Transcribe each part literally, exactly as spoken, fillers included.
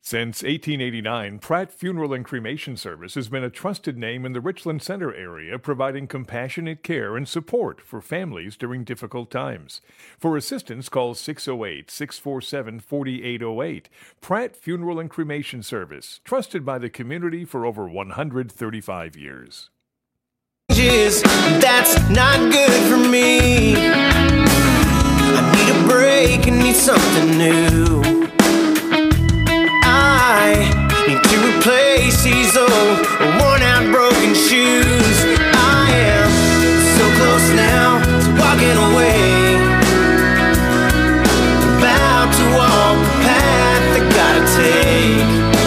Since eighteen eighty-nine, Pratt Funeral and Cremation Service has been a trusted name in the Richland Center area, providing compassionate care and support for families during difficult times. For assistance, call six oh eight, six four seven, four eight oh eight. Pratt Funeral and Cremation Service, trusted by the community for over one hundred thirty-five years. That's not good for me. I need a break and need something new. I need to replace these old, worn-out, broken shoes. I am so close now to walking away, about to walk the path I gotta take.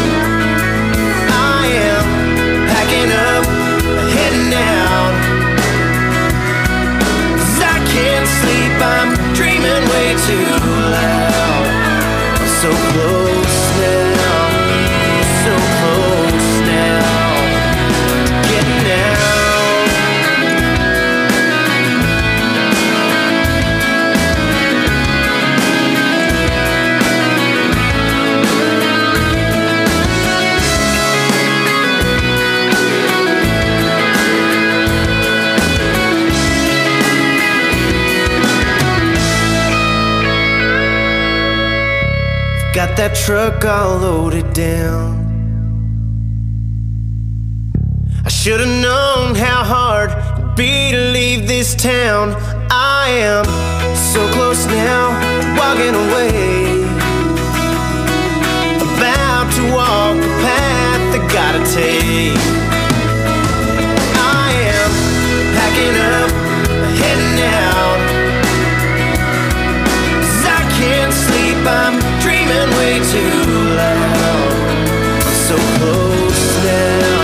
I am packing up, heading out, 'cause I can't sleep, I'm dreaming way too loud. I'm so close now. So close now, getting out. Got that truck all loaded down. I should've known how hard it'd be to leave this town. I am so close now, walking away, about to walk the path I gotta take. I am packing up, heading out, 'cause I can't sleep, I'm dreaming way too loud. I'm so close now.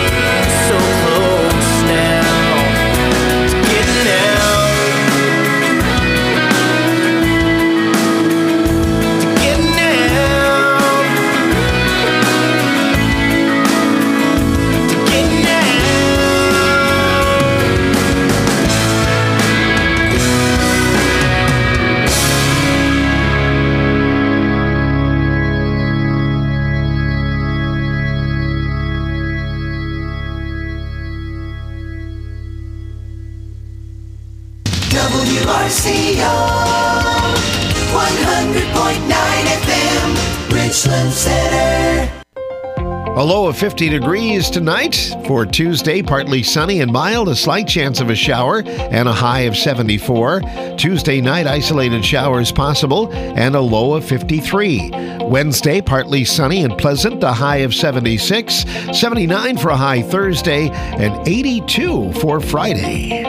W R C O one hundred point nine F M, Richland Center. A low of fifty degrees tonight. For Tuesday, partly sunny and mild, a slight chance of a shower, and a high of seventy-four. Tuesday night, isolated showers possible, and a low of fifty-three. Wednesday, partly sunny and pleasant, a high of seventy-six. seventy-nine for a high Thursday, and eighty-two for Friday.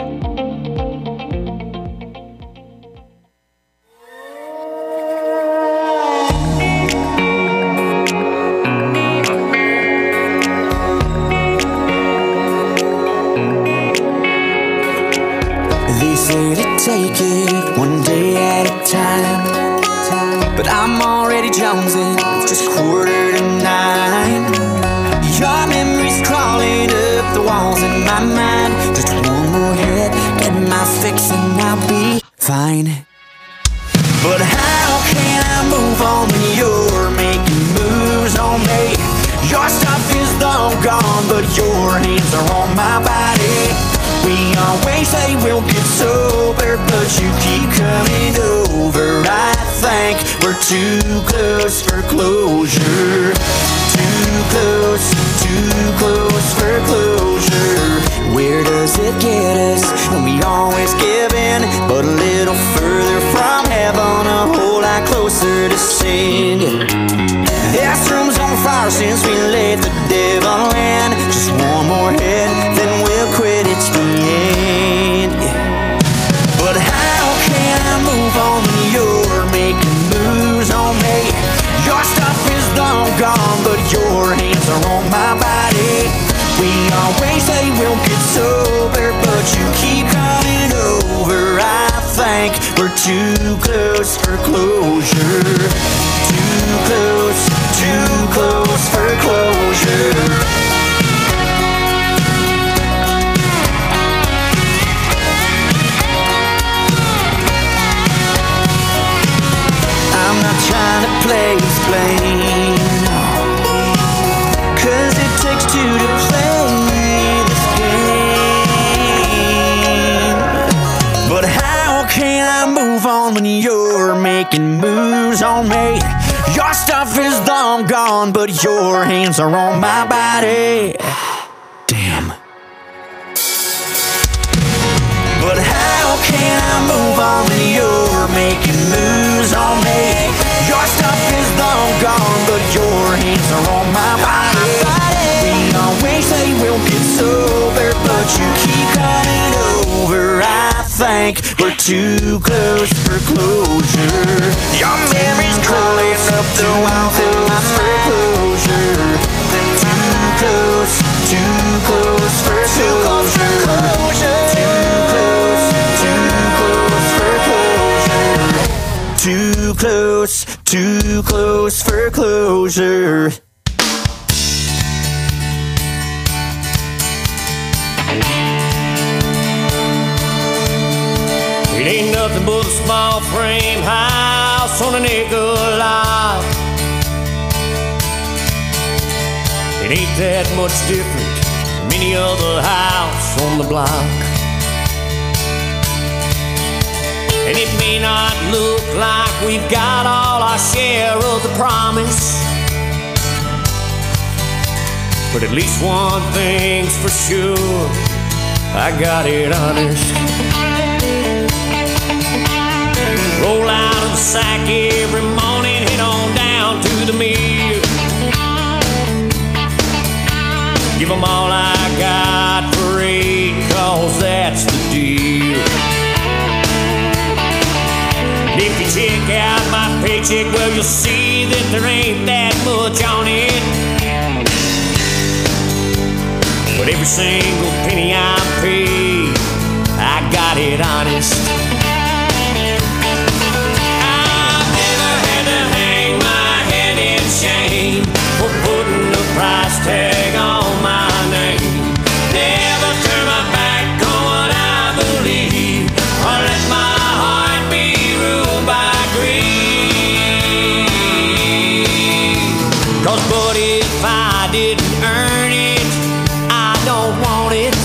Take it one day at a time, but I'm already jonesing, just quarter to nine. Your memories crawling up the walls in my mind. Just one more hit, get my fix and I'll be fine. But how can I move on when you're making moves on me? Your stuff is long gone, but your hands are on my body. We always say we'll get sober, but you keep coming over. I think we're too close for closure. Too close, too close for closure. Where does it get us? And we always give in, but a little further from heaven, a whole lot closer to sin. This room's on fire since we let the devil in. Just one more hit, then we'll quit, it's the end. But how can I move on when you're making moves on me? Your stuff is long gone, but your hands are on my body. We always say we'll get sober, but you keep coming over. I think we're too close for closure. Too close, too close for closure. I'm not trying to play explain, no. stuff is long gone, but your hands are on my body. Damn. But how can I move on when you're making moves on me? Your stuff is long gone, but your hands are on my body. We always say we'll get sober, but you keep coming over. I think we're too close for closure. Your memory's crawling up the wall for closure. Too close, too close for closure. Too close, too close for closure. It ain't nothing but a small frame house on an acre lot. It ain't that much different from any other house on the block. And it may not look like we've got all our share of the promise, but at least one thing's for sure, I got it honest. Roll out of the sack every morning, head on down to the mill. Give them all I got for eight, cause that's the deal. If you check out my paycheck, well, you'll see that there ain't that much on it. But every single penny I pay, I got it honest. I've never had to hang my head in shame for putting a price tag on my name. Never turn my back on what I believe, or let my heart be by greed. Cause buddy, if I didn't earn it, I don't want it.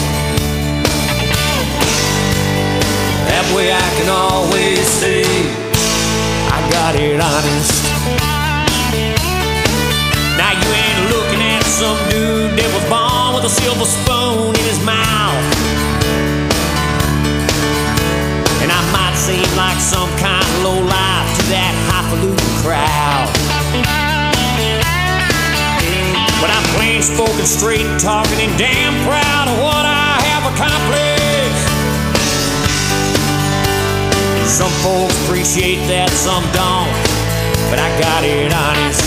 That way I can always say I got it honest. Now you ain't looking at some dude that was born with a silver spoon in his mouth. And I might seem like some kind of low life to that highfalutin crowd, but I'm plain spoken, straight talking, and damn proud of what I have accomplished. Some folks appreciate that, some don't, but I got it honest.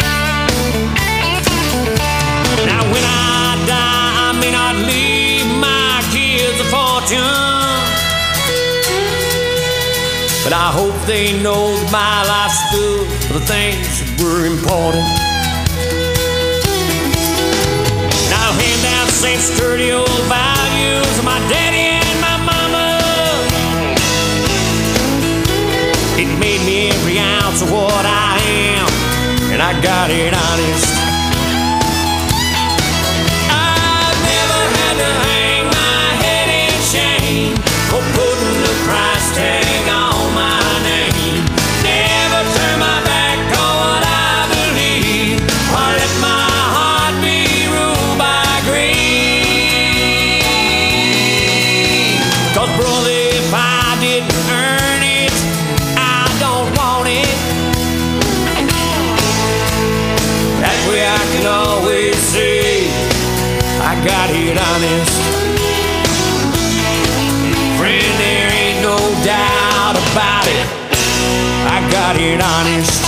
Now when I die, I may not leave my kids a fortune, but I hope they know that my life stood for the things that were important. And I'll hand down the same sturdy old values of my daddy and my mama. It made me every ounce of what I am, and I got it honest. I've never had to hang my head in shame for putting the price tag on my name. Never turn my back on what I believe, or let my heart be ruled by greed. Cause brother, if I didn't earn it, I don't want it. That way I can always say I got it honest. Friend, there ain't no doubt about it, I got it honest.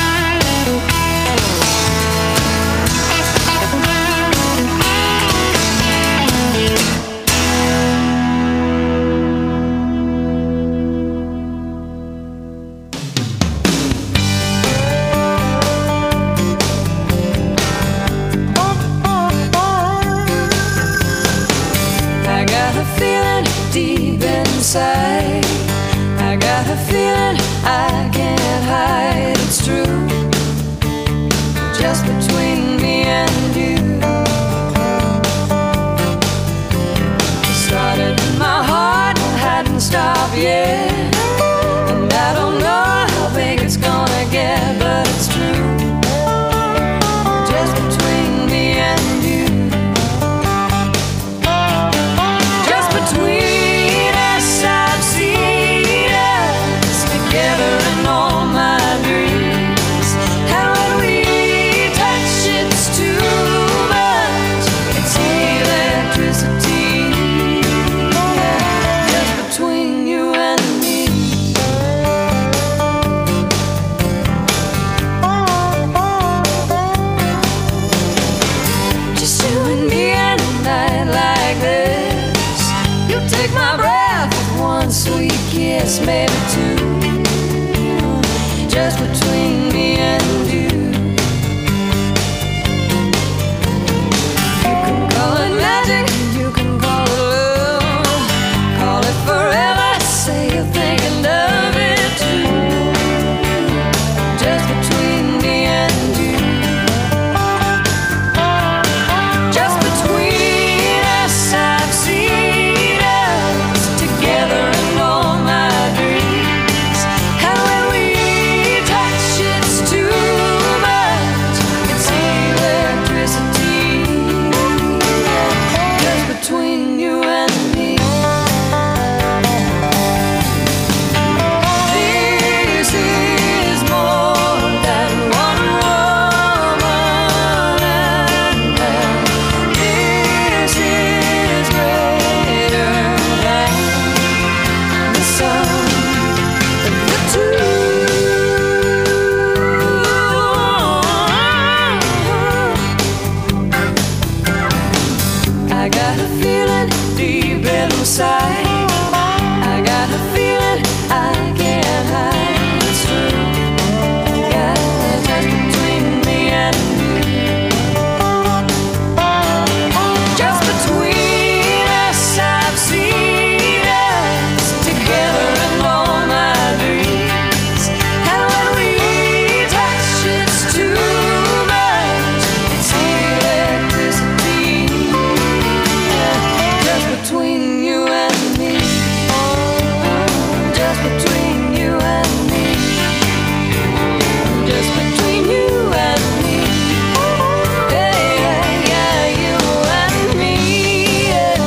I got a feeling deep inside, I got a feeling I can't hide. It's true, just between me and you. It started in my heart and hadn't stopped yet, and I don't know how big it's gonna get, but it's true. just between me and you. You can call it magic, you can call it love, call it forever, say you're thinking of it too. Just between me and you. Just between us, I've seen us together in all my dreams. And when we touch, it's too much. It's electricity. Just between you and me. This is more than one woman and man. This is greater than the sum of the two. I got a feeling deep inside. I got a feeling I can't hide. It's true. Yeah, just between me and you. Just between us, I've seen us together in all my dreams. And when we touch, it's too much. It's electricity. Just between you and me. Just between you and me. Just between you and me. Yeah, yeah, yeah, you and me. Yeah.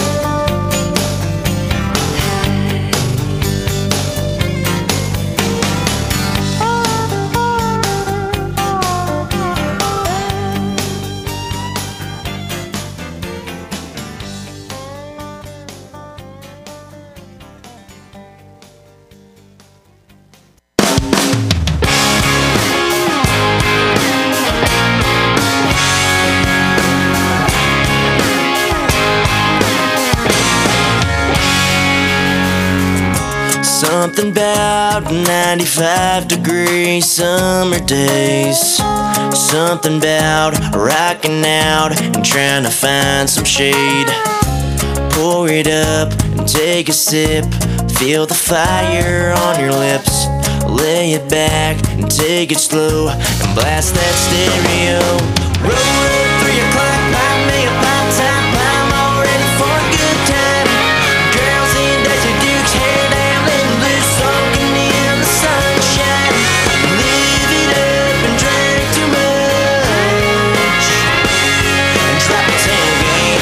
Something about ninety-five degree summer days. Something about rocking out and trying to find some shade. Pour it up and take a sip. Feel the fire on your lips. Lay it back and take it slow and blast that stereo. Roll up three o'clock, buy me a pop top. I'm all ready for a good time. Girls in Desert Dukes, hair down, letting loose, soaking in the sunshine. Live it up and drink too much and drop a tailgate.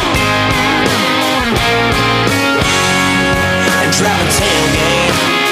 And drop a tailgate.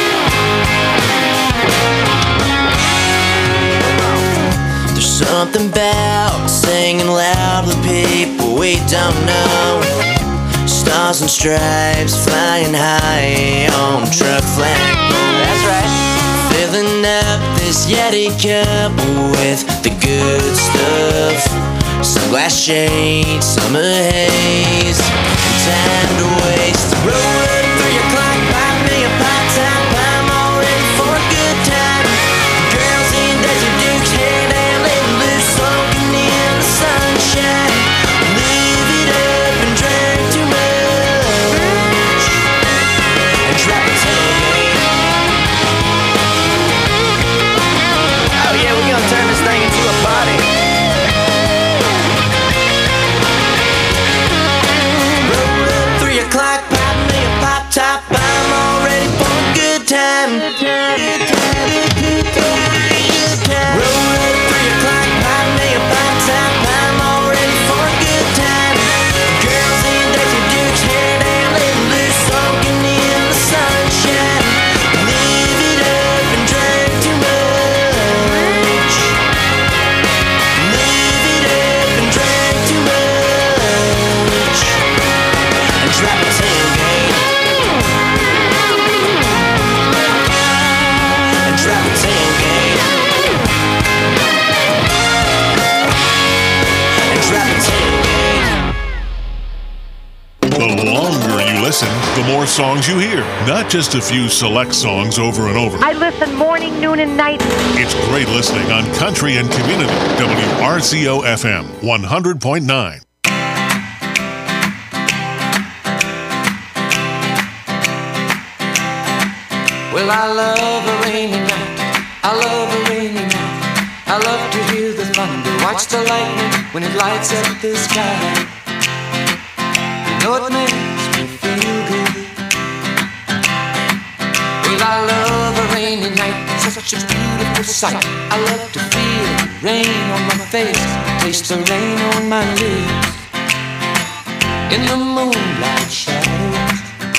There's something about singing loud with people we don't know. Stars and stripes flying high on truck flag. That's right. Filling up this Yeti cup with the good stuff. Sunglass shades, summer haze, and time to waste. Roll up three o'clock, buy me a pop top. I'm all ready for a good time. Girls in Desert Dukes, hair down, letting loose, soaking in the sunshine. Live it up and drink too much and drop a tailgate. Oh yeah, we're gonna turn this thing into a party. Roll up three o'clock, pop me a pop. listen, the more songs you hear, not just a few select songs over and over. I listen morning, noon, and night. It's great listening on Country and Community, W R C O F M, one hundred point nine. Well, I love a rainy night. I love a rainy night. I love to hear the thunder, watch the lightning when it lights up the sky. You know it makes me feel good. Well, I love a rainy night. It's such a beautiful sight. I love to feel the rain on my face, taste the rain on my lips. In the moonlight shadows,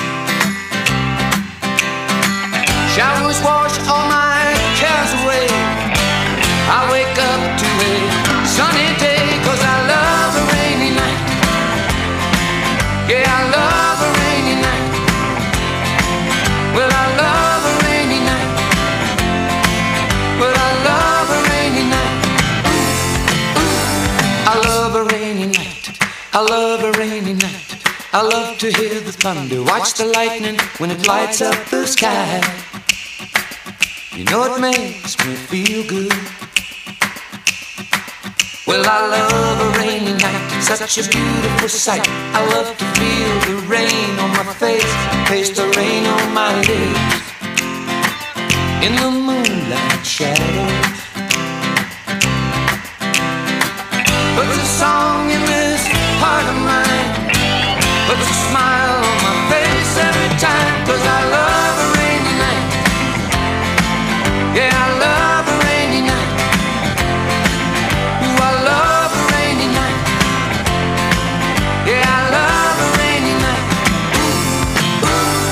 showers wash all my cares away. I wake up to a sunny day, 'cause I love a rainy night. Yeah, I love a rainy night. Well, I love a rainy night. Well, I love a rainy night. Ooh, ooh. I love a rainy night. I love a rainy night. I love to hear the thunder, watch the lightning when it lights up the sky. You know it makes me feel good. Well, I love a rainy night. It's such a beautiful sight. I love to feel the rain on my face, taste the rain on my lips. In the moonlight shadows, puts a song in this heart of mine, puts a smile on my face every time. 'Cause I love a rainy night. Yeah, I love a rainy night. Ooh, I love a rainy night. Yeah, I love a rainy night. Ooh,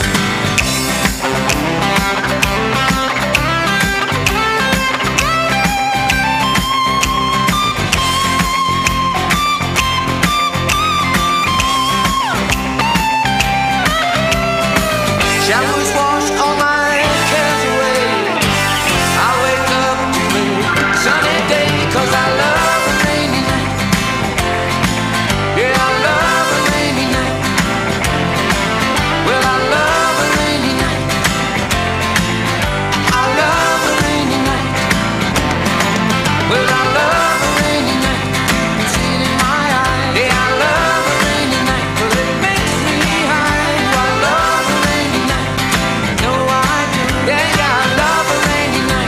showers wash all my cares away. I wake up to a sunny day, 'cause I love a rainy night. Yeah, I love a rainy night. Well, I love a rainy night. I love a rainy night. Well, I love a rainy night. You see it in my eyes. Yeah, I love a rainy night. 'Cause it makes me high. I love a rainy night. No, I do. Yeah, yeah, I love a rainy night.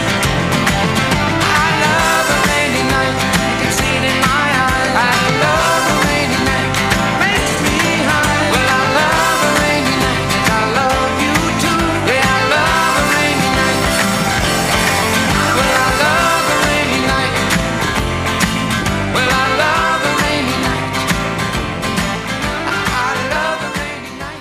I love a rainy night. You can see it in my eyes. I love a rainy night. Makes me high. Well, I love a rainy night. And I love you too. Yeah, I love a rainy night. Well, I love a rainy night. Well, I love a rainy night. I love a rainy night.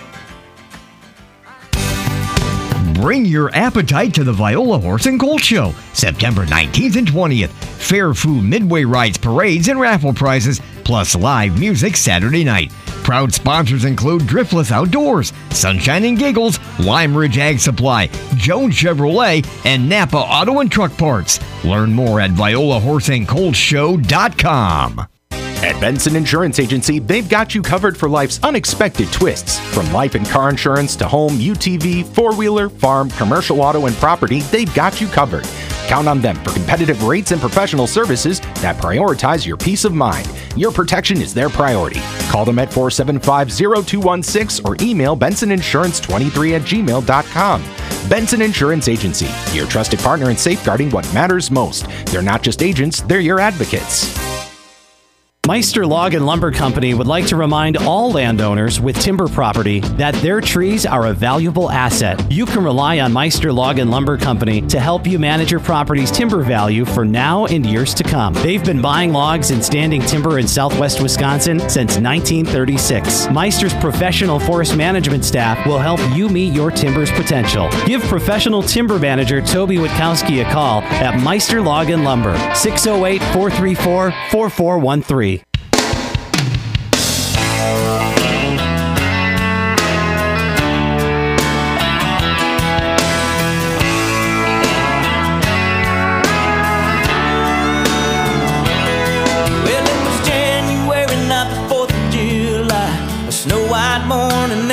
Bring your appetite to the Viola Horse and Colt Show, September nineteenth and twentieth. Fair food, midway rides, parades, and raffle prizes, plus live music Saturday night. Proud sponsors include Driftless Outdoors, Sunshine and Giggles, Lime Ridge Ag Supply, Jones Chevrolet, and Napa Auto and Truck Parts. Learn more at viola horse and colt show dot com. At Benson Insurance Agency, they've got you covered for life's unexpected twists. From life and car insurance to home, U T V, four-wheeler, farm, commercial auto, and property, they've got you covered. Count on them for competitive rates and professional services that prioritize your peace of mind. Your protection is their priority. Call them at four seven five, zero two one six or email benson insurance twenty-three at gmail dot com. Benson Insurance Agency, your trusted partner in safeguarding what matters most. They're not just agents, they're your advocates. Meister Log and Lumber Company would like to remind all landowners with timber property that their trees are a valuable asset. You can rely on Meister Log and Lumber Company to help you manage your property's timber value for now and years to come. They've been buying logs and standing timber in southwest Wisconsin since nineteen thirty-six. Meister's professional forest management staff will help you meet your timber's potential. Give professional timber manager Toby Witkowski a call at Meister Log and Lumber, six oh eight, four three four, four four one three. Well, it was January, not the fourth of July. A snow-white morning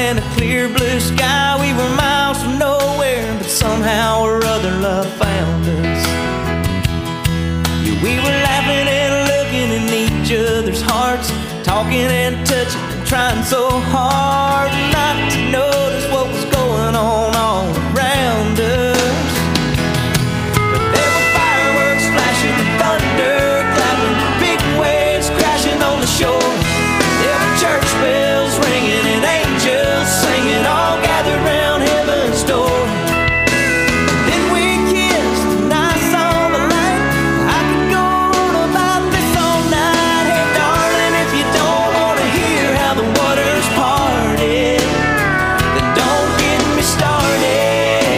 clear blue sky. We were miles from nowhere, but somehow or other love found us. Yeah, we were laughing and looking in each other's hearts, talking and touching and trying so hard not to notice what was going on all around us. But there were fireworks flashing and thunder clapping, big waves crashing on the shore. There were church bells ringing and angels singing, all gathered round heaven's door. Then we kissed and I saw the light. I could go on about this all night. Hey darling, if you don't want to hear how the waters parted, then don't get me started.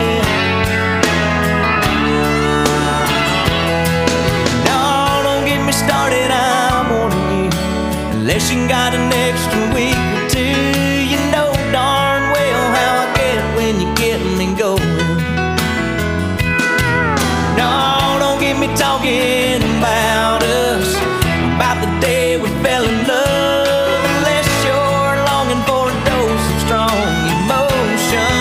No, don't get me started, I'm warning you. Unless you got an extra week or two, you know darn well how I get when you get me going. No, don't get me talking about us, about the day we fell in love, unless you're longing for a dose of strong emotion.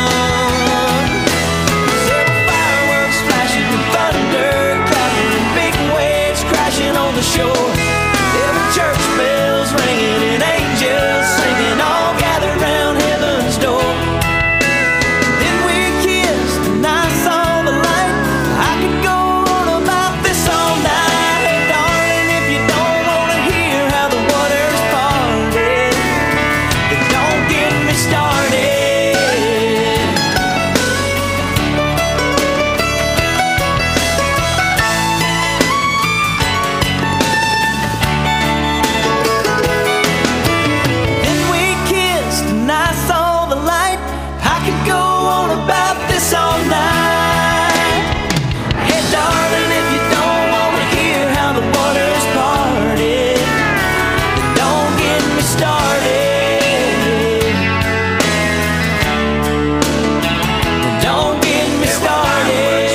There were fireworks flashing and thunder clapping and big waves crashing on the shore. There were church bells ringing and angels singing, all gathered round heaven's door. Then we kissed and I saw the light. I could go on about this all night. Hey darling, if you don't want to hear how the waters parted, then don't get me started. Then we kissed and I saw the light. I could go on about this all night. Hey darling, if you don't want to hear how the waters parted, then don't get me started. Then don't get me started.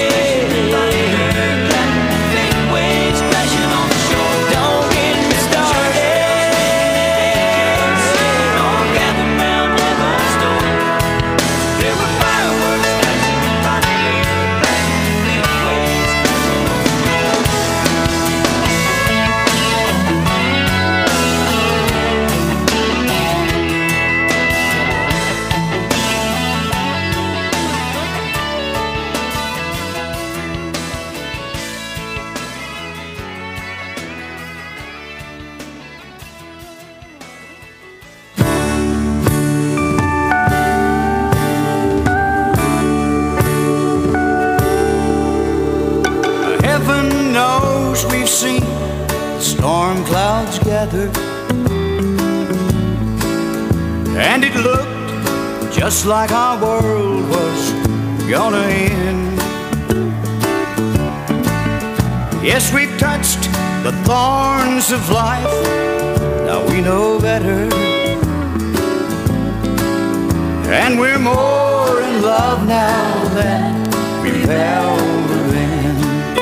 Big waves crashing on the shore. Don't get me started. All gathered round heaven's door. There were fireworks flashing and thunder clapping, big waves crashing on the shore. Heaven knows we've seen the storm clouds gather, and it looked just like our world was gonna end. Yes, we've touched the thorns of life, now we know better, and we're more in love now than we've ever been.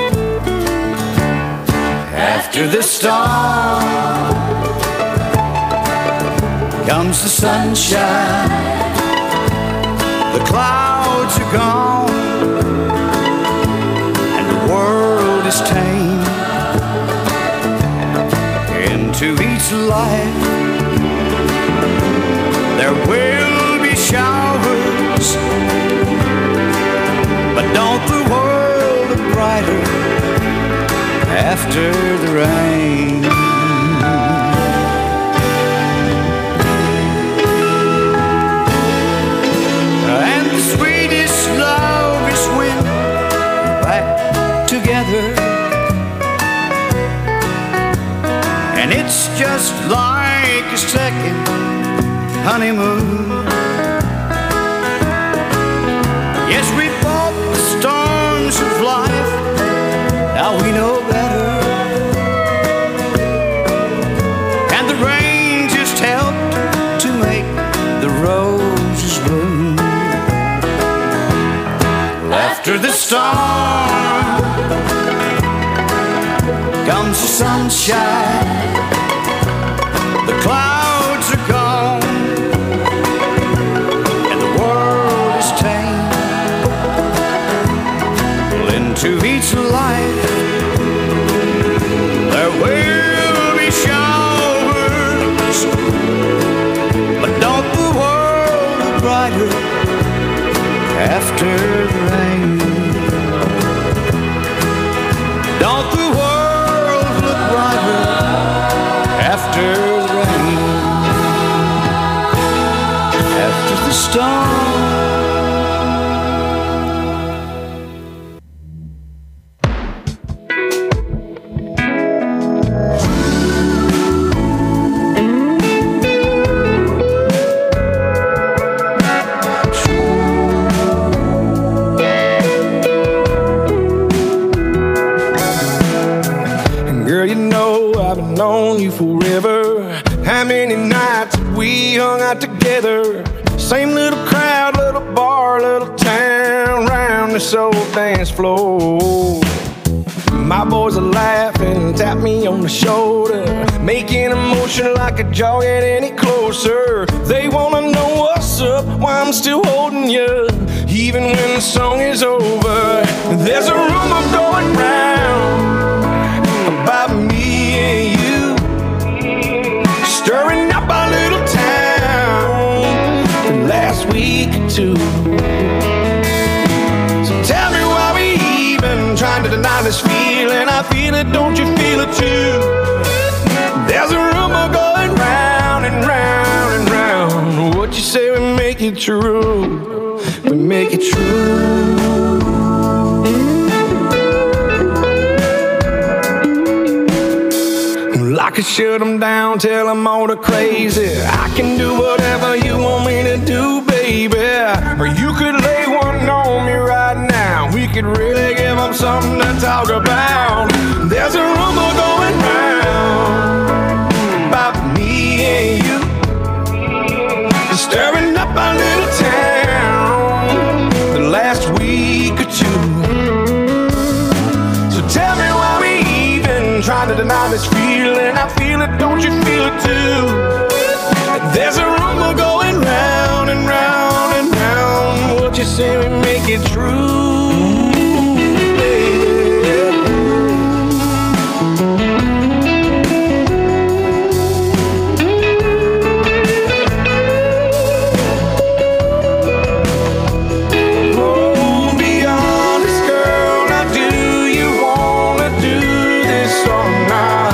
After the storm comes the sunshine. The clouds are gone and the world is tame. Into each life there will be showers, but don't the world look brighter after the rain? And the sweetest love is when we're back together, and it's just like a second honeymoon. Yes, we fought the storms of life, now we know better, and the rain just helped to make the roses bloom. After the storm comes the sunshine. The clouds are gone stone. Known you forever. How many nights we hung out together? Same little crowd, little bar, little town, round this old dance floor. My boys are laughing, tap me on the shoulder, making a motion like a jaw get any closer. They wanna know what's up, why I'm still holding you, even when the song is over. There's a rumor going round about me and you, stirring up our little town the last week or two. So tell me why we even trying to deny this feeling. I feel it, don't you feel it too? There's a rumor going round and round and round. What you say we make it true, we make it true. I could shut them down, tell them all the crazy. I can do whatever you want me to do, baby. Or you could lay one on me right now. We could really give them something to talk about. There's a rumor going round about me and you, stirring up our little town the last week or two. So tell me why we even trying to deny this feeling. I feel it, don't you feel it too? There's a rumor going round and round and round. What you say we make it true, baby. Oh, be honest, girl, now do you wanna do this or not?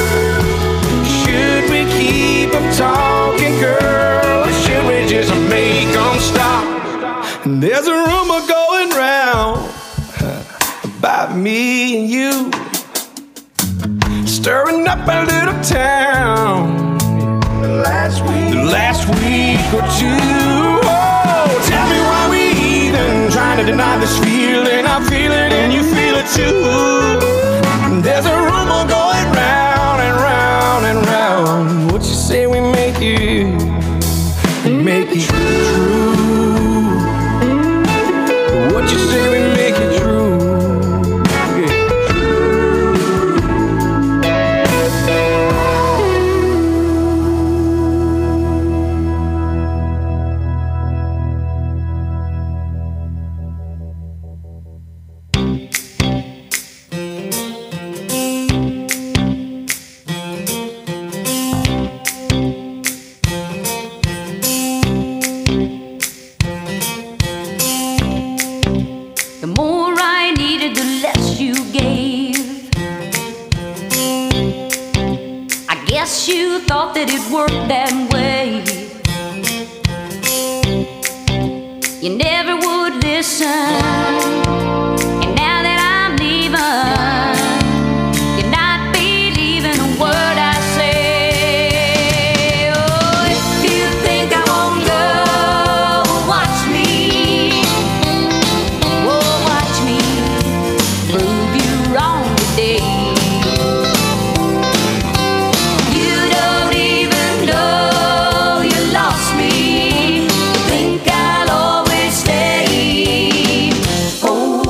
Talking, girl, or should we just make them stop? And there's a rumor going round about me and you, stirring up a little town the last week, the last week or two. Oh, tell me why we even trying to deny this feeling. I feel it and you feel it too. And there's a rumor going round and round and round. What you say we make it, make it true? What you say we make it true? That it worked that way. You never would listen, and now that I'm leaving, you're not believing a word I say. Oh, if you think I won't go, watch me. Oh, watch me prove you wrong today. Oh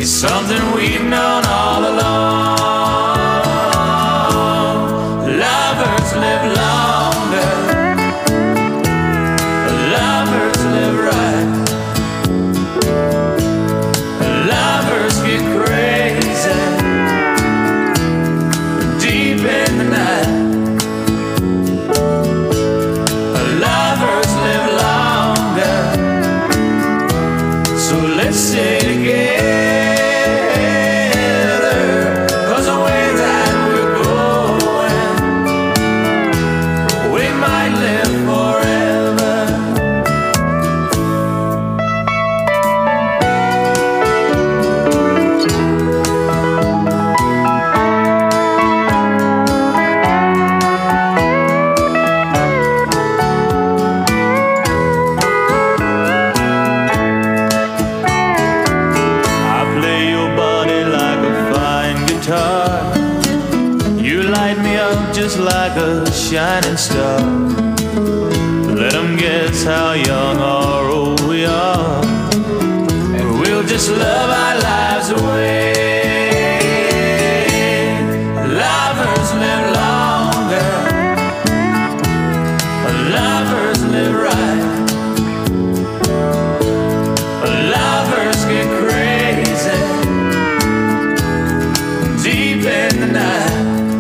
is something we've known all along. Lovers live longer, lovers live right, lovers get crazy deep in the night. Lovers live longer, so let's stay together, 'cause the way that we're going, we might live forever. I play your body like a fine guitar. You light me up just like a shining star. Let 'em guess how young or old we are, and we'll just love our lives away. Lovers live longer, lovers live right, lovers get crazy deep in the night.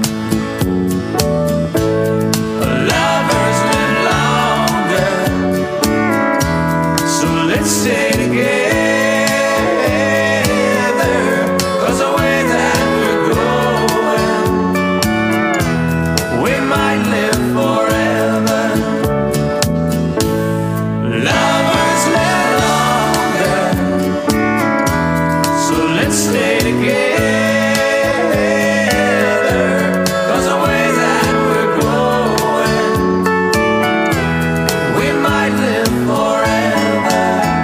Lovers live longer, so let's stay together, 'cause the way that we're going, we might live forever. Lovers live longer, so let's stay together, 'cause the way that we're going, we might live forever.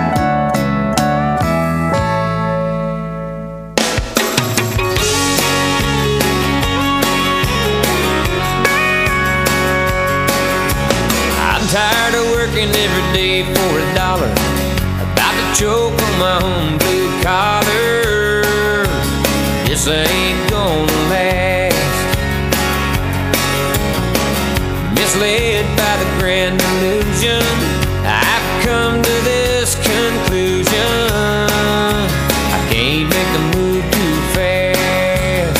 I'm tired of working every day for a dollar, about to choke on my own blue collar. This ain't gonna last. Misled by the grand illusion, I've come to this conclusion: I can't make the move too fast.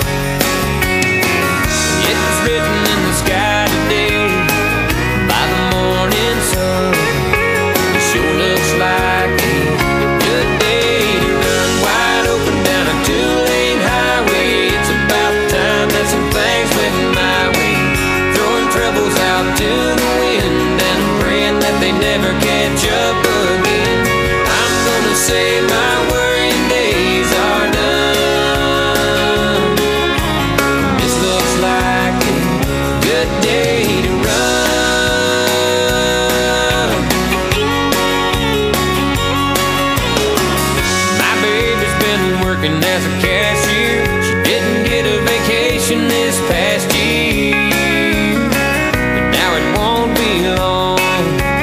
It was written in the sky today by the morning sun. It sure looks like a good day to run wide open down a two-lane highway. It's about time that some things went my way, throwing troubles out to the wind and praying that they never catch up again. I'm gonna say my worrying days are done. This looks like a good day to run. My baby's been working as a cashier. She didn't get a vacation this past year, but now it won't be long.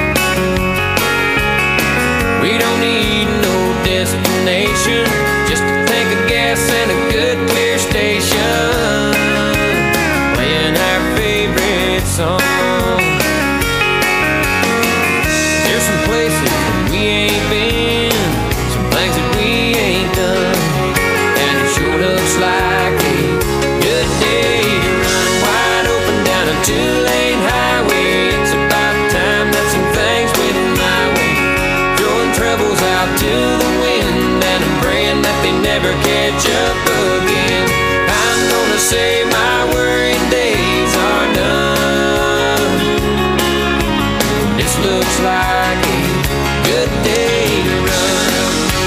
We don't need no destination, just a tank of gas and a good clear station, playing our favorite song. There's some places that we ain't been, some things that we ain't done, and it sure looks like a good day to run wide open down a two-lane highway. It's about time that some things went my way, throwing troubles out to the wind, and I'm praying that they never catch up again. I'm gonna say my worrying days are done. This looks like a good day to run.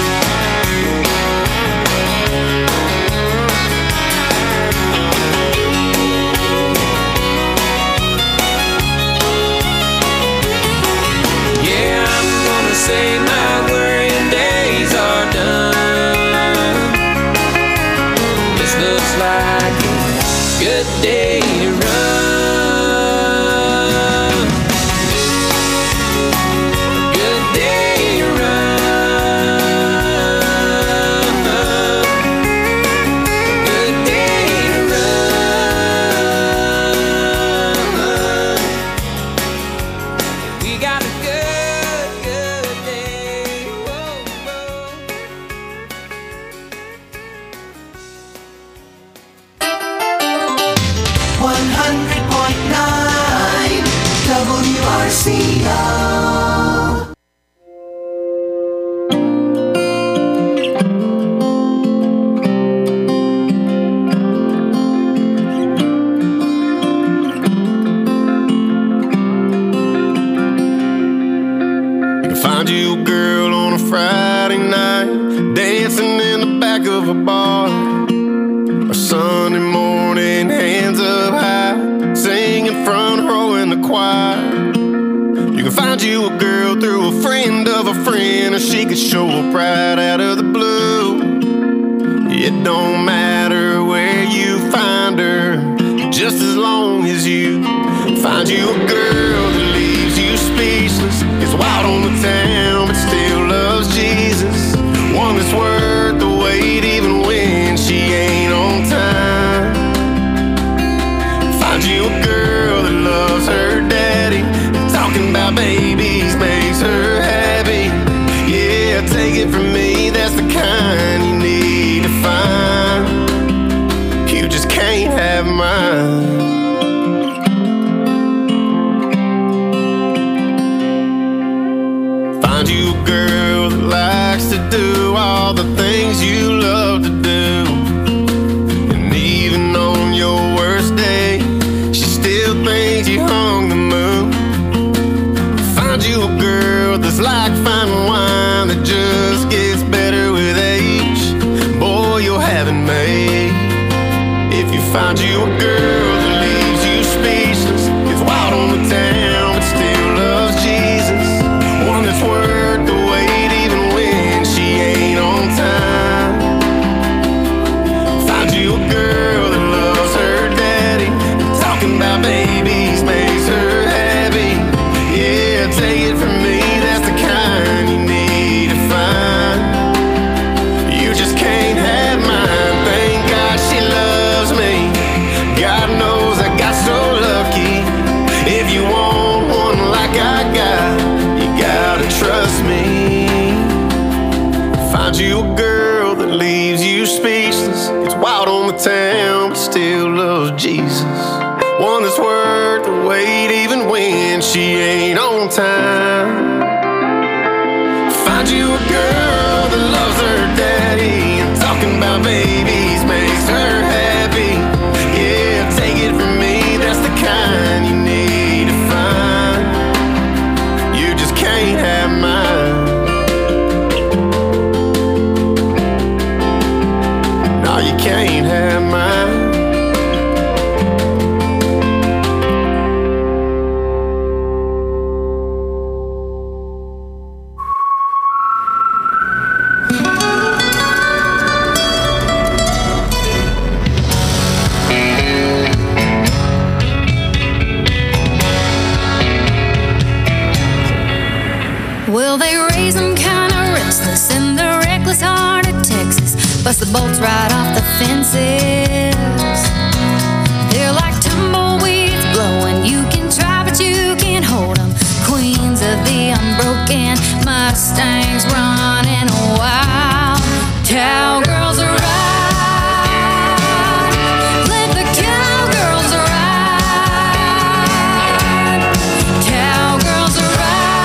Yeah, I'm gonna say my worrying days are done. of a bar. A Sunday morning, hands up high, singing front row in the choir. You can find you a girl through a friend of a friend, or she could show up right out of the blue. It don't matter where you find her, just as long as you find you a girl that leaves you speechless. Gets wild on the town but still loves Jesus. One that's worth the wait even when she ain't on time. Find you a girl that loves her daddy, talking about babies makes her happy. Yeah, take it from me, that's the kind you need to find. You just can't have mine. Find you a girl that likes to do all the things you love to do, and even on your worst day, she still thinks you hung the moon. Find you a girl that's like fine wine that just gets better with age. Boy, you'll have it made. If you find you a girl that leaves you speechless, gets wild on the town but still loves Jesus. One that's worth the wait even when she ain't on time. Find you a girl that loves her daddy, talking about babies makes her happy. Yeah, take it from me, that's the kind you need to find. You just can't have mine. Thank God she loves me. God knows I got so lucky. If you want one like I got, you gotta trust me. Find you a girl that leaves you speechless, gets wild on the town but still loves Jesus. One that's worth the wait even when she ain't on time. Find you a girl that loves her daddy, and talking about babies makes her happy. Yeah, take it from me, that's the kind you need to find. You just can't have mine. No, you can't have mine. Well, they raise them kinda restless in the reckless heart of Texas. Bust the bolts right off the fences. They're like tumbleweeds blowing. You can try, but you can't hold them. Queens of the unbroken, Mustangs running wild. Cowgirls are ride. Let the cowgirls ride. Cowgirls are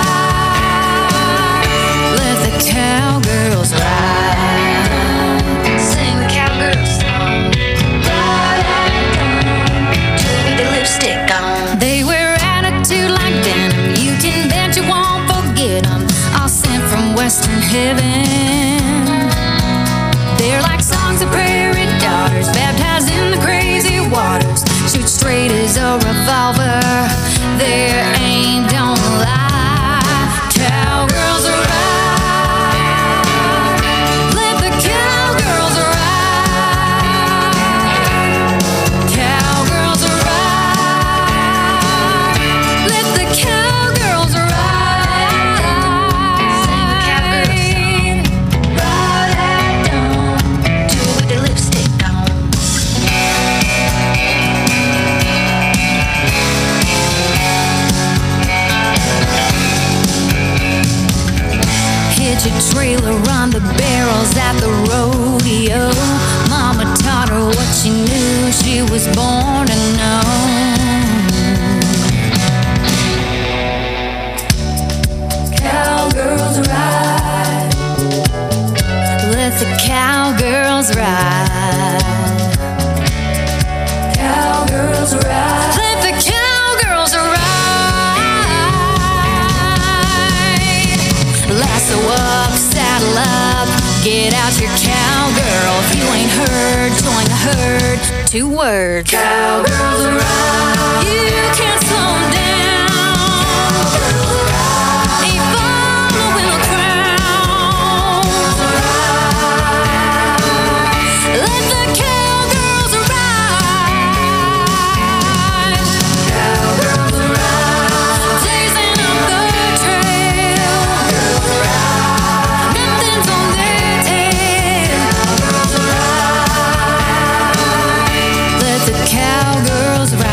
ride. Let the cowgirls ride. Sing the cowgirl song. Ride and come with the lipstick on. They wear attitude like denim. You can bet you won't forget them. All sent from Western heaven. They're like songs of prairie daughters, baptized in the crazy waters. Shoot straight as a revolver. Their aim don't lie. Cowgirls are ride. Let the cowgirls ride. Cowgirls are ride. Let the cowgirls ride. Sing the cowgirl song. Ride at dawn, do with the lipstick on. Hitch a trailer, run the barrels at the rodeo. Mama taught her what she knew, she was born to know. Cowgirls ride. Let the cowgirls ride. Cowgirls ride. Let the cowgirls ride. Lasso up, saddle up, Get out your cowgirl. If you ain't heard, join the herd. Two words. Cowgirls ride. You can't slow 'em down. Cowgirls ride. Ain't following a crowd. Ride. Let the cowgirls ride. Cowgirls ride. Blazing up the trail. Cowgirls ride. Nothing's on their tail. Cowgirls ride. Let the cowgirls ride.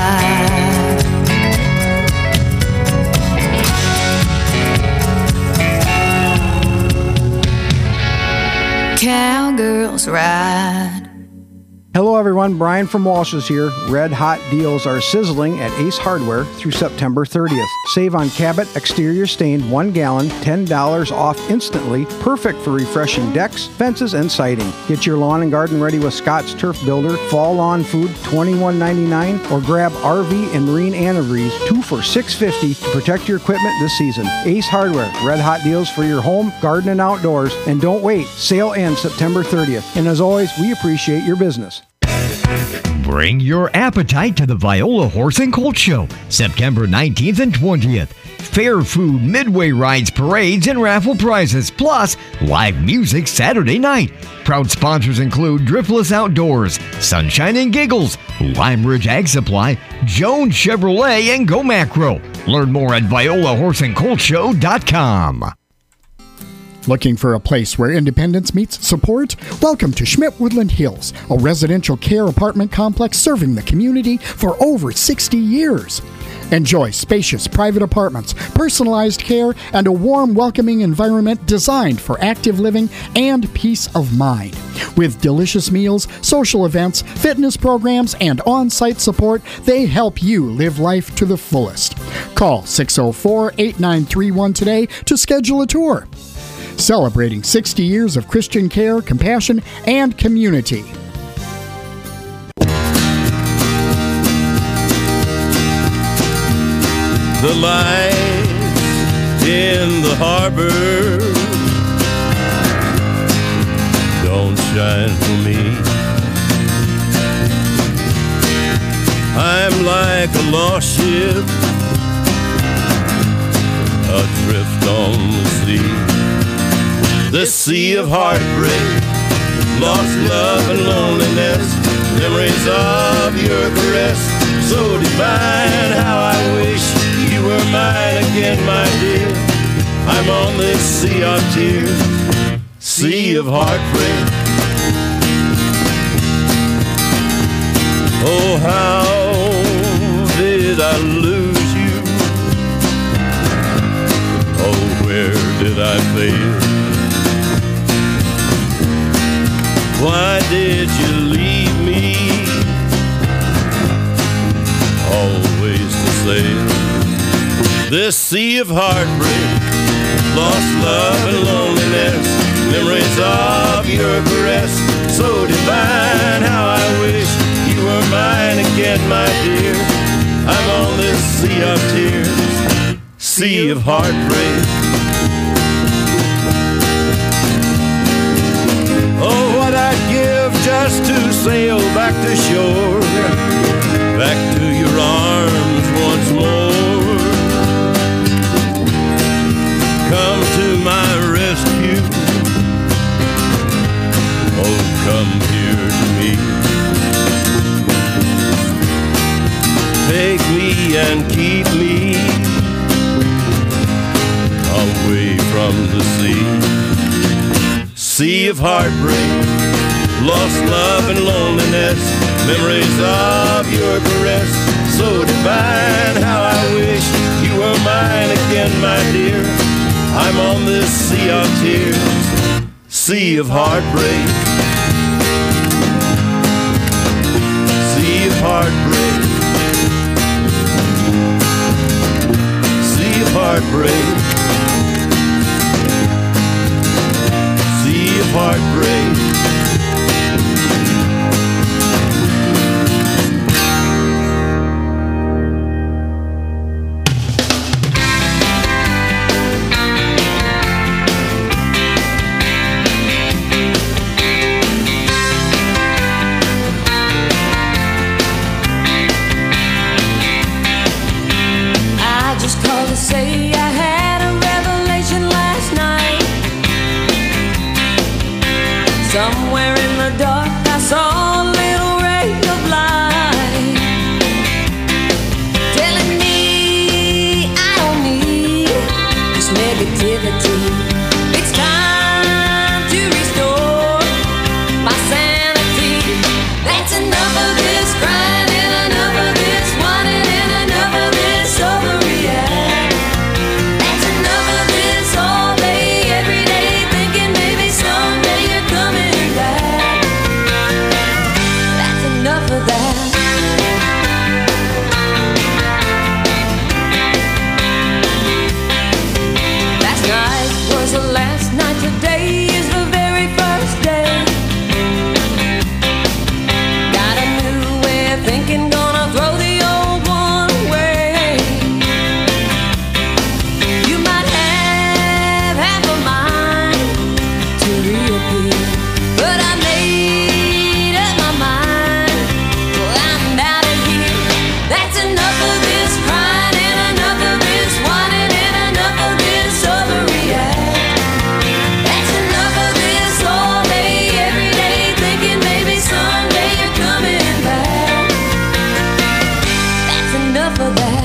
Cowgirls ride. Hello everyone, Brian from Walsh's here. Red hot deals are sizzling at Ace Hardware through September thirtieth. Save on Cabot exterior stained one gallon, ten dollars off instantly. Perfect for refreshing decks, fences, and siding. Get your lawn and garden ready with Scott's Turf Builder, Fall Lawn Food, twenty-one ninety-nine, or grab R V and Marine Antifreeze, two for six fifty to protect your equipment this season. Ace Hardware, red hot deals for your home, garden, and outdoors. And don't wait, sale ends September thirtieth. And as always, we appreciate your business. Bring your appetite to the Viola Horse and Colt Show, September nineteenth and twentieth. Fair food, midway rides, parades, and raffle prizes, plus live music Saturday night. Proud sponsors include Driftless Outdoors, Sunshine and Giggles, Lime Ridge Ag Supply, Jones Chevrolet, and Go Macro. Learn more at viola horse and colt show dot com. Looking for a place where independence meets support? Welcome to Schmidt Woodland Hills, a residential care apartment complex serving the community for over sixty years. Enjoy spacious private apartments, personalized care, and a warm, welcoming environment designed for active living and peace of mind. With delicious meals, social events, fitness programs, and on-site support, they help you live life to the fullest. Call six oh four, eight nine three one today to schedule a tour. Celebrating sixty years of Christian care, compassion, and community. The lights in the harbor don't shine for me. I'm like a lost ship adrift on the sea. This sea of heartbreak, lost love and loneliness, memories of your caress, so divine. How I wish you were mine again, my dear. I'm on this sea of tears, sea of heartbreak. Oh, how did I lose you? Oh, where did I fail? Why did you leave me always to sail this sea of heartbreak, lost love and loneliness, memories of your caress, so divine. How I wish you were mine again, my dear. I'm on this sea of tears, sea of heartbreak. Oh, what I'd give just to sail back to shore, back to your arms once more. Come to my rescue, oh, come here to me. Take me and keep me away from the sea. Sea of heartbreak, lost love and loneliness, memories of your caress, so divine. How I wish you were mine again, my dear. I'm on this sea of tears, sea of heartbreak, sea of heartbreak, sea of heartbreak, sea of heartbreak. Somewhere in the dark I saw a little ray of light, telling me I don't need this negativity. It's time to restore my sanity. That's enough of this crying and enough of this whining and enough of this overreact. That's enough of this all day, every day, thinking maybe someday you're coming back. That's enough of that. Last night was the last night, today is the very first day. Got a new way of thinking, gonna throw the old one away. You might have half a mind to reappear, but I made up my mind. Well, I'm out of here. That's enough of this crying and enough of this whining and enough of this overreact. That's enough of this all day, every day, thinking maybe someday you're coming back. That's enough of that.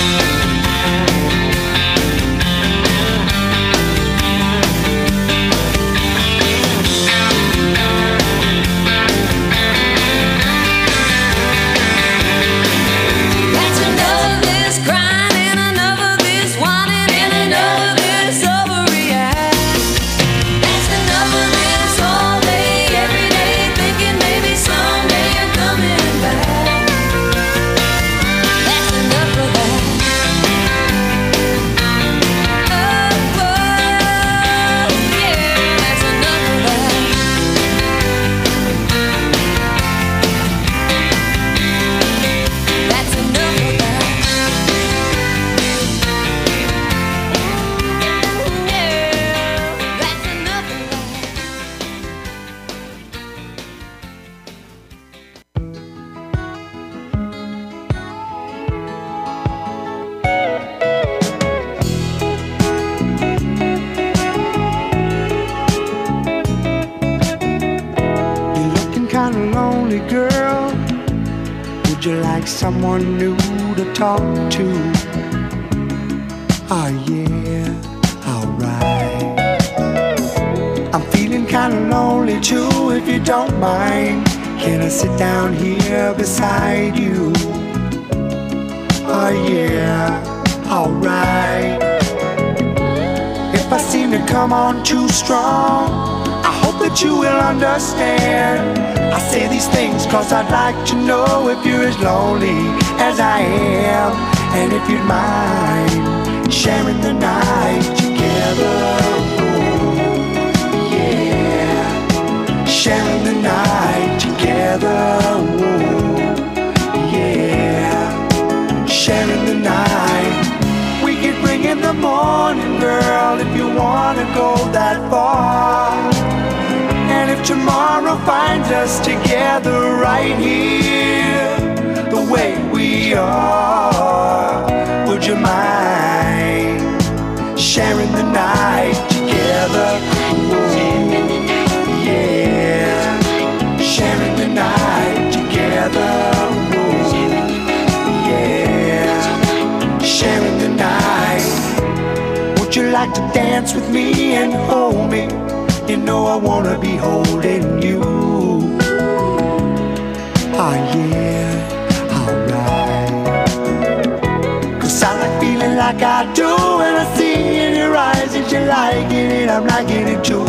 That's enough of this crying and enough of this whining and enough of this overreact. That's enough of this all day, every day, thinking maybe someday you're coming back. That's enough of that. Oh, oh, yeah, that's enough of that. That's enough of that. Yeah, that's enough of that. You're looking kinda lonely, girl. Would you like someone new to talk to? Oh yeah, alright. I'm feeling kinda lonely too, if you don't mind. Can I sit down here beside you? Oh yeah, alright. If I seem to come on too strong, I hope that you will understand. I say these things cause I'd like to know if you're as lonely as I am, and if you'd mind sharing the night together. Oh, yeah, sharing the night together. Oh, yeah, sharing the night. We could bring in the morning, girl, if you wanna go that far. And if tomorrow finds us together right here, the way we are, would you mind sharing the night together? Ooh, yeah, sharing the night together. Ooh, yeah, sharing the night. Would you like to dance with me and hold me? You know I wanna be holding you. Oh yeah, alright. Cause I like feeling like I do when I see in your eyes that you're liking it, I'm liking it too.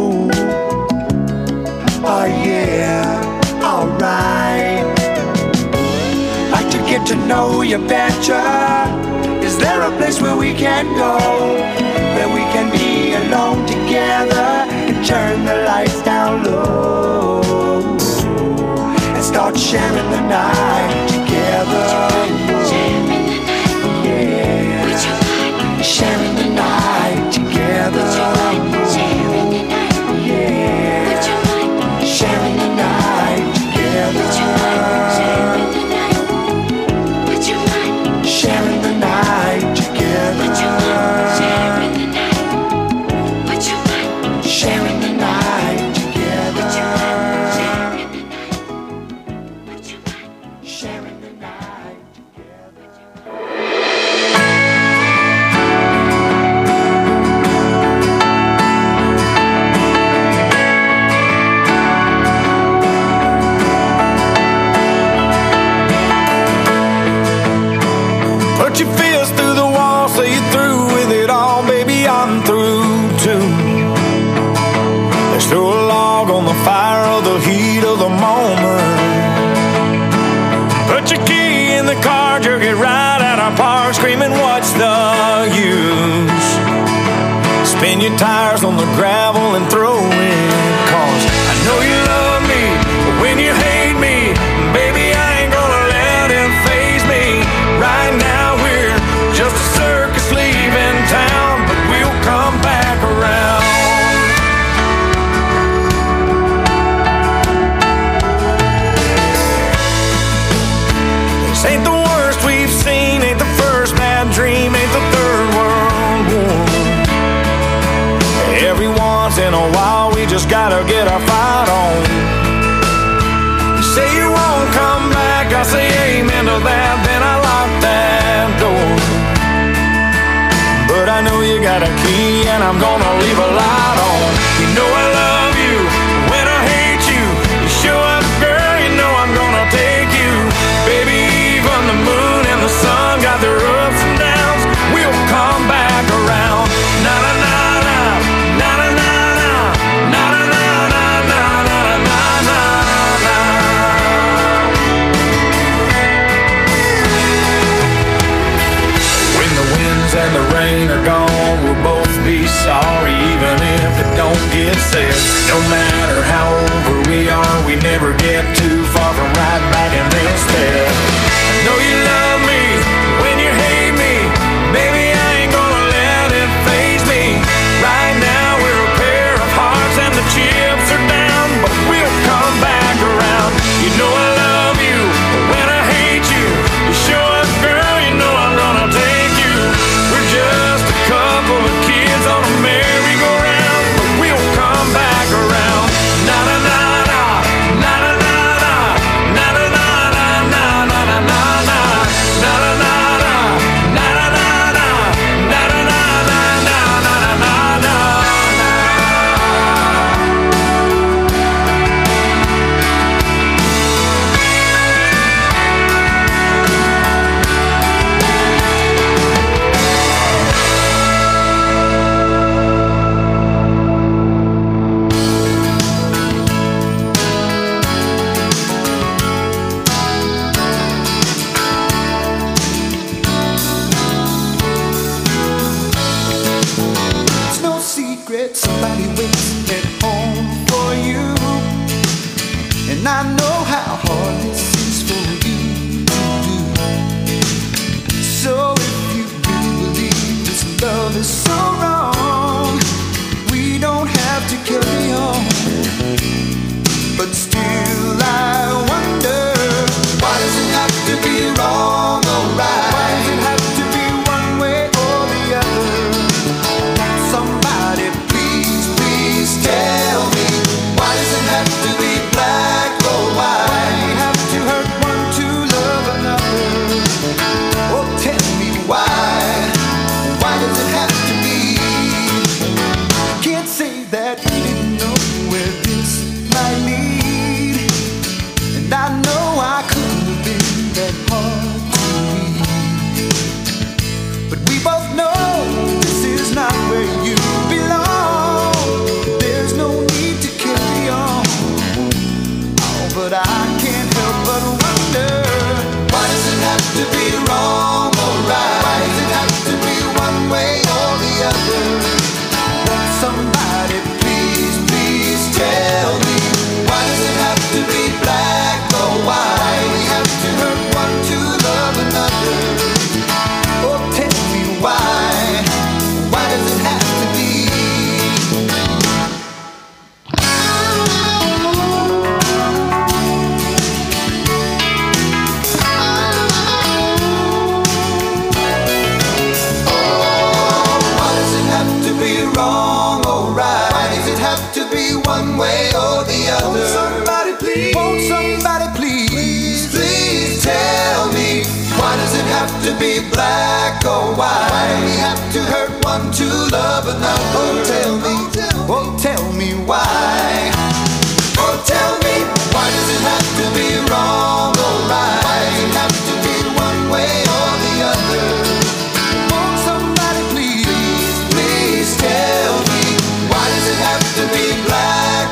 Oh yeah, alright. Like to get to know you better. Is there a place where we can go, where we can be alone together and turn the lights down low and start sharing the night together? Yeah, sharing the night together. Yeah, sharing the night together. Sharing the night together. Sharing the night together. Just throw a log on the fire of the heat of the moment. Put your key in the car, jerk it right out our park, screaming, what's the use? Spin your tires on the gravel and throw in. Cause I know you love me, but when you hate me, baby, I ain't gonna let it faze me. Right now we're just a circus leaving town, but we'll come back around. This ain't the worst we've seen, ain't the first bad dream, ain't the third world war. Every once in a while we just gotta get our fight on. You say you won't come back, I say amen to that, then I lock that door. But I know you got a key and I'm gonna leave a light on. You know I love you when I hate you. You show up, girl, you know I'm gonna take you. Baby, even the moon and the sun got their ups and downs. We'll come back around. Na na na na, na na na na, na na na na, na na na na na. When the winds and the rain are gone, we'll both be sorry, even if it don't get said. No matter how over we are, we never get too far from right back in this bed. I know you love me when you hate me, baby, I ain't gonna let it faze me. Right now we're a pair of hearts and the chips are down, but we'll come back around. You know I love you when I hate you. You show up, girl, you know I'm gonna take you. We're just a couple of kids on a merry-go-round, but we'll come back around. Na na na na, na na na na, na na na na, na na na na, na na na na, na na na na, na na na na, na na na It's no secret somebody waits at home for you, and I know how hard this is for you to do. So if you do believe this love is so wrong, we don't have to carry on. But still I wonder, why does it have to be wrong or right? Why does it have to be one way or the other? Somebody please, please tell me, why does it have to be black or white? Why do we have to hurt one to love another? Oh, tell me why, why does it have to be? Can't say that we didn't know where this might lead, and I know I couldn't have been that hard to read. But we both know this is not where you belong. There's no need to carry on. Oh, but I can't help but wonder, why does it have to be wrong or right? Why does it have to be one way or the other? Won't somebody please, please tell me, why does it have to be black or white? Why do we have to hurt one to love another? Oh, tell me why, why does it have to be? Oh, why does it have to be wrong or right? Why does it have to be one way or the other? Won't somebody please, won't somebody please, please tell me, why does it have to be black or white? Why do we have to hurt one to love another? Oh, tell me, oh, tell me why. Oh, tell me, why does it have to be wrong or right? Why does it have to be one way or the other? Won't somebody please, please tell me, why does it have to be black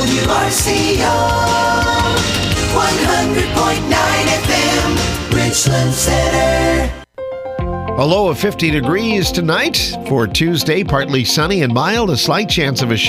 W R C O, one hundred point nine F M, Richland Center. A low of fifty degrees tonight for Tuesday, partly sunny and mild, a slight chance of a